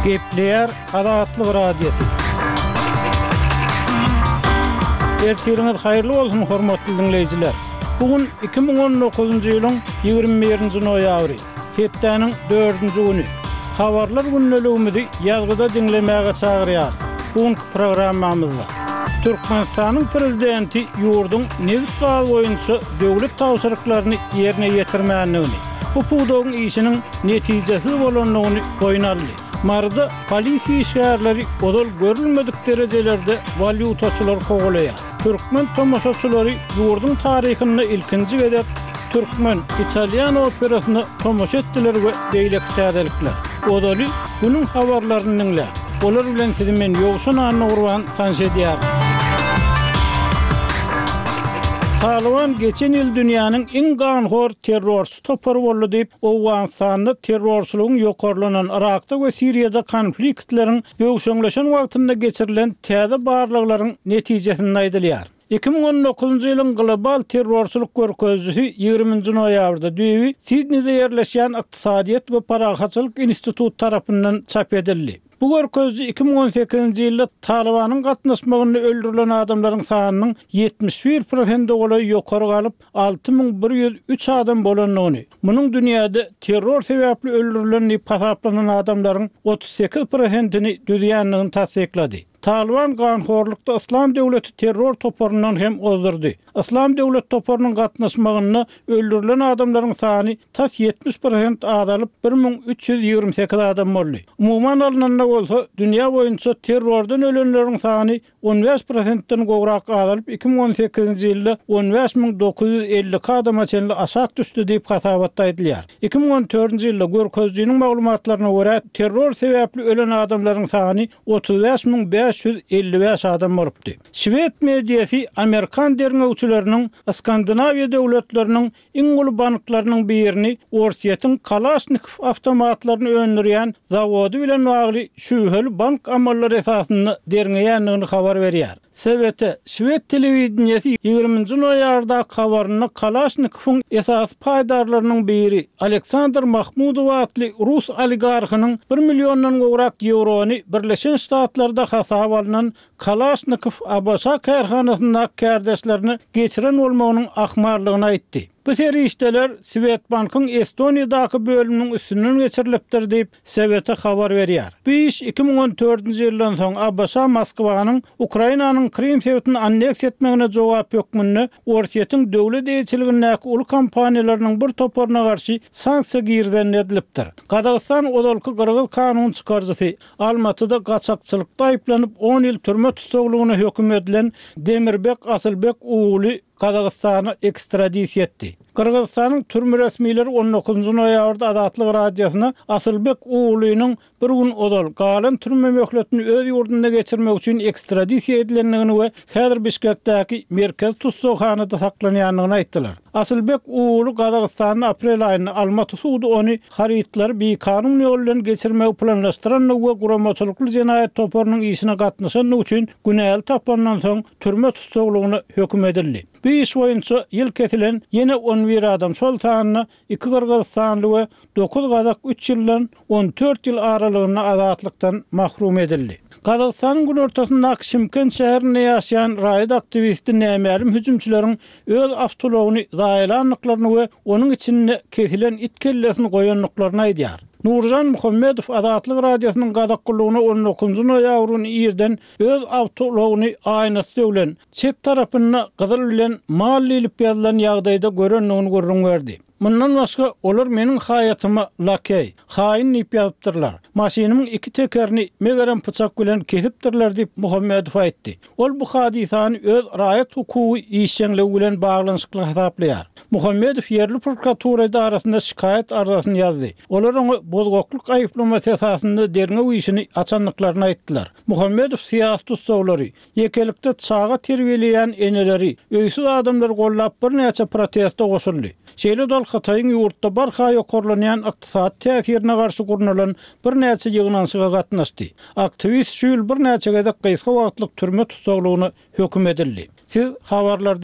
Gepleyer Adatlyk radiosu. Ertiriniz hayırlı olsun hormatly dinleyijiler. Bugün 2019-njy ýylyň 21-nji noýabry, hepdeniň 4-nji güni. Habarlar günneligimizi ýazgyda dinlemäge çagyrýar. Bugünkü programmamyzda Türkmenistanyň prezidenti ýurduň nevit gal boýunça döwlet tawşyryklaryny ýerine ýetirmänligini, bu puwdagyň işiniň netijesi bolanlygyny goýnaldy. Marda polisiýa işgärleri odol görülmedik derejelerde valyutaçylar kogulaýar. Türkmen tomoşaçylary ýurduň taryhyny ilkinji gedek Türkmen Italian operasyny tomoşa etdiler we beýleki täzelikler. Odaly günüň habarlaryny dinle. Olar bilen men ýogşan anyny gurban tanşedýär. Taliban geçen yıl dünyanın en ganhor terörçü toporu boldy diýip Awganistanda terörçüligiň ýokarlanan Irakda we Siriýada konfliktlerin ýogşanlaşan wagtynda geçirilen täze barlyklaryň netijesini aýdylýar. 2019-njy ýylyň global terörçilik görkezligi 20-nji noýabrda düýbi Sidneyde ýerleşýän Iqtisadiýat we Parahaçylyk institutu tarapyndan çap edildi. Bu görkezji 2018-nji ýylda Talibanyň gatnaşmagyny öldürilen adamlaryň sanynyň 71% goly ýokary galyp 6103 adam bolanlygyny, munyň dünýäde terror sebäpli öldürilen diýip hasaplanan adamlaryň 38%-ni düzýänligini tasdiklady. Taliban ganhorlukda İslam Döwleti terror toporundan hem ozdurdy. İslam Döwlet toporunyň gatnaşmagyny öldürilen adamlaryň sany tas 70% azalyp 1328 adam boldy. Umuman alnanda bolsa dünýä boýunça terrordan ölenleriň sany 15%-den gowrak azalyp 2018-nji ýylda 15950 adama çenli aşak düşdi diýip hasabatda edilýär. 2014-nji ýylda görkezliginiň maglumatlaryna görä terror sebäpli ölen adamlaryň sany 35555 adam bolupdy. Şwed mediýasy Amerikan derňewçileriniň Skandinawiýa döwletleriniň iň uly banklarynyň birini Orsiýetin Kalashnikov awtomatlaryny öndürýän zawody bilen bagly şüheli bank amallary esasyny derňeýänligini habar berýär. Sebete Şwed telewizionyasy 20-nji noýarda habaryny Kalashnikov'un esas paýdarlarynyň biri Aleksandr Mahmudov adly Rus oligarhynyň 1 milyondan gowrak eurony Birleşen Ştatlarda hasap alynan Kalashnikov Abasa kärhanasynda kärdeşlerini geçiren bolmagynyň ahmarlygyny aýtdy. Bu seri işler Swedbank'ın Estoniýadaky bölüminiň üstünden geçirilipdir diýip Swed'e habar berýär. Bu iş 2014-nji ýyldan soň Abasa Moskwanyň Ukrainanyň Krim sewtini anneks etmegine jogap ýokmuny Orsiýetin döwlet eýçiligindäki uly kompaniýalarynyň bir toporuna garşy sanksiýa girden edilipdir. Kazakystan odolky Kyrgyz kanun çykarjysy Almatyda gaçakçylykda aýplanyp 10 ýyl türme tutuglygyna höküm edilen Demirbek Asylbek ugly Kazakystana ekstradisiýa etdi. Kırgızstanyň türme resmileri 19-njy noýabrda Adatlyk radiosyna Asylbek uglynyň bir gün odal galan türme möhletini öz ýurdunda geçirmek üçin ekstradisiýa edilenligini we häzir Bişkekdäki merkez tutsakhanyda saklanýanlygyny aýtdylar. Asylbek ugly Kazakystanyň aprel aýyny Almaty suwdy ony haritlar bir kanun ýolundan geçirmek planlaşdyran we guramaçylykly jenaýat toporunyň işine gatnaşan üçin günäl tapandan soň türme tutsaklygyny höküm edildi. Bu iş boýunça ýyl kesilen ýene 11 adam şol tanyny 2 Kırgızstanly we 9 Kazak 3 ýyldan 14 ýyl aralygyna azatlykdan mahrum edildi. Kazakstanyň gün ortasyndaky Şymkent şäherinde ýaşaýan raýat aktivisti nämälim hüjümçileriň öz awtologyny zaýlanlyklaryny we onuň içinde kesilen it kellesini goýanlyklaryny aýdýar. Nurjan Muhammedow Adatlyk radiosynyň gadaklygyny 19-njy noýabryň ýerden öz awtologyny aýnasy bilen çep tarapyna gyzyl bilen mal ilip ýazylan ýagdaýda görenligini görüň berdi. Mundan başga olar meniň hayatyma lakey, haýyn diýip ýazypdyrlar. Maşinymyň 2 tekerini megeren pyçak bilen kesipdirler diýip Muhammedow aýtdy. Ol bu hadisany öz raýat hukuky işçiligi bilen baglanyşykly hasaplaýar. Muhammedow ýerli prokuratura idarasynda şikayet arzasyny ýazdy. Olar oňa bozgoklyk aýyplamasy esasynda derňe işini açanlyklaryny aýtdylar. Muhammedow siýasat tutsawlary, ýekelikde çağa terbiýeleýän eneleri, öýsüz adamlar gollap bir näçe protestde goşuldy. Şeýle dal Hataýyň ýurtda barha ýokarlanýan ykdysat täsirine garşy gurnulan bir näçe ýygnanşyga gatnaşdy. Aktivist şu ýyl bir näçe gezek gysga wagtlyk türme tutsaklygyny höküm edildi. Siz habarlar